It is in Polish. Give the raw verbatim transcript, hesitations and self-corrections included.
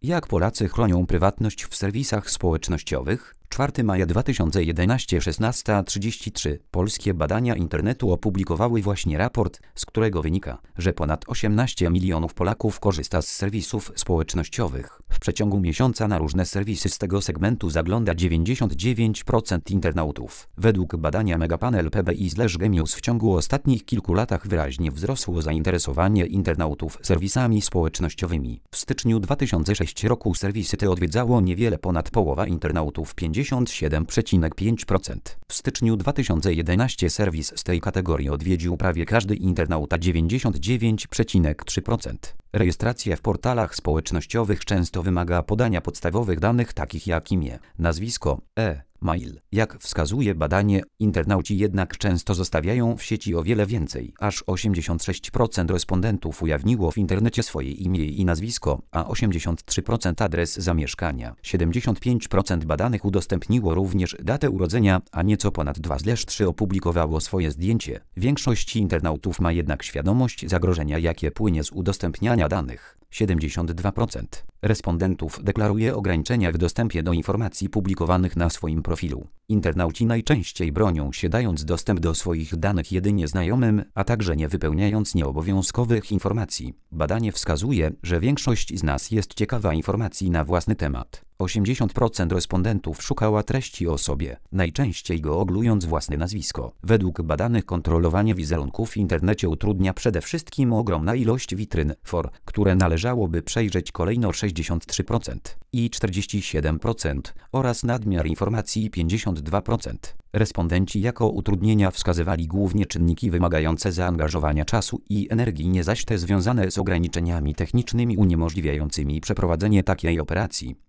Jak Polacy chronią prywatność w serwisach społecznościowych? czwartego maja dwa tysiące jedenastego, szesnasta trzydzieści trzy. Polskie badania internetu opublikowały właśnie raport, z którego wynika, że ponad osiemnaście milionów Polaków korzysta z serwisów społecznościowych. W przeciągu miesiąca na różne serwisy z tego segmentu zagląda dziewięćdziesiąt dziewięć procent internautów. Według badania Megapanel P B I slash Gemius w ciągu ostatnich kilku latach wyraźnie wzrosło zainteresowanie internautów serwisami społecznościowymi. W styczniu dwa tysiące szóstego roku serwisy te odwiedzało niewiele ponad połowa internautów, pięćdziesiąt siedem przecinek pięć procent. W styczniu dwa tysiące jedenastego serwis z tej kategorii odwiedził prawie każdy internauta, dziewięćdziesiąt dziewięć przecinek trzy procent. Rejestracja w portalach społecznościowych często wymaga podania podstawowych danych takich jak imię, nazwisko, e-mail. Jak wskazuje badanie, internauci jednak często zostawiają w sieci o wiele więcej. Aż osiemdziesiąt sześć procent respondentów ujawniło w internecie swoje imię i nazwisko, a osiemdziesiąt trzy procent adres zamieszkania. siedemdziesiąt pięć procent badanych udostępniło również datę urodzenia, a nieco ponad dwa przecinek trzy opublikowało swoje zdjęcie. Większość internautów ma jednak świadomość zagrożenia, jakie płynie z udostępniania danych. siedemdziesiąt dwa procent respondentów deklaruje ograniczenia w dostępie do informacji publikowanych na swoim profilu. Internauci najczęściej bronią się, dając dostęp do swoich danych jedynie znajomym, a także nie wypełniając nieobowiązkowych informacji. Badanie wskazuje, że większość z nas jest ciekawa informacji na własny temat. osiemdziesiąt procent respondentów szukała treści o sobie, najczęściej googlując własne nazwisko. Według badanych kontrolowanie wizerunków w internecie utrudnia przede wszystkim ogromna ilość witryn, for, które należałoby przejrzeć, kolejno sześćdziesiąt trzy procent i czterdzieści siedem procent oraz nadmiar informacji pięćdziesiąt dwa procent. Respondenci jako utrudnienia wskazywali głównie czynniki wymagające zaangażowania czasu i energii, nie zaś te związane z ograniczeniami technicznymi uniemożliwiającymi przeprowadzenie takiej operacji.